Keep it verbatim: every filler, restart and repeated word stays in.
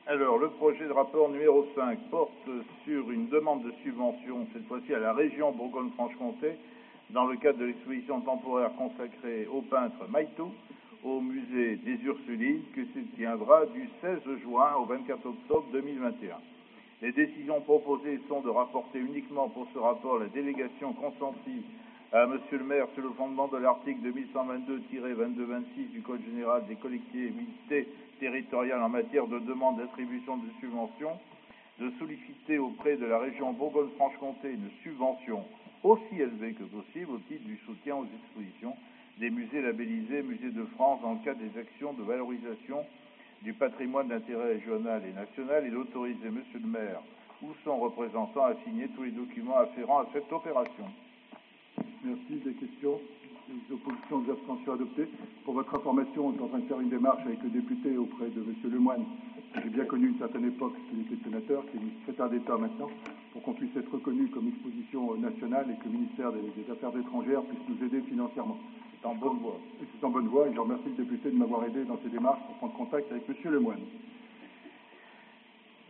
Alors, le projet de rapport numéro cinq porte sur une demande de subvention, cette fois-ci à la région Bourgogne-Franche-Comté, dans le cadre de l'exposition temporaire consacrée au peintre Maïtou, au musée des Ursulines, que se tiendra du seize juin au vingt-quatre octobre deux mille vingt et un. Les décisions proposées sont de rapporter uniquement pour ce rapport la délégation consentie à Monsieur le maire sur le fondement de l'article deux mille cent vingt-deux tiret vingt-deux vingt-six du Code général des collectivités territoriales en matière de demande d'attribution de subventions, de solliciter auprès de la région Bourgogne-Franche-Comté une subvention aussi élevée que possible au titre du soutien aux expositions des musées labellisés Musées de France dans le cadre des actions de valorisation du patrimoine d'intérêt régional et national et d'autoriser Monsieur le maire ou son représentant à signer tous les documents afférents à cette opération. Merci. Des questions? Des oppositions, des abstentions adoptées. Pour votre information, on est en train de faire une démarche avec le député auprès de M. Lemoine, que j'ai bien connu une certaine époque, qu'il était sénateur, qui est secrétaire d'État maintenant, pour qu'on puisse être reconnu comme exposition nationale et que le ministère des, des Affaires étrangères puisse nous aider financièrement. C'est en bonne voie. Et c'est en bonne voie, et je remercie le député de m'avoir aidé dans ces démarches pour prendre contact avec M. Lemoine.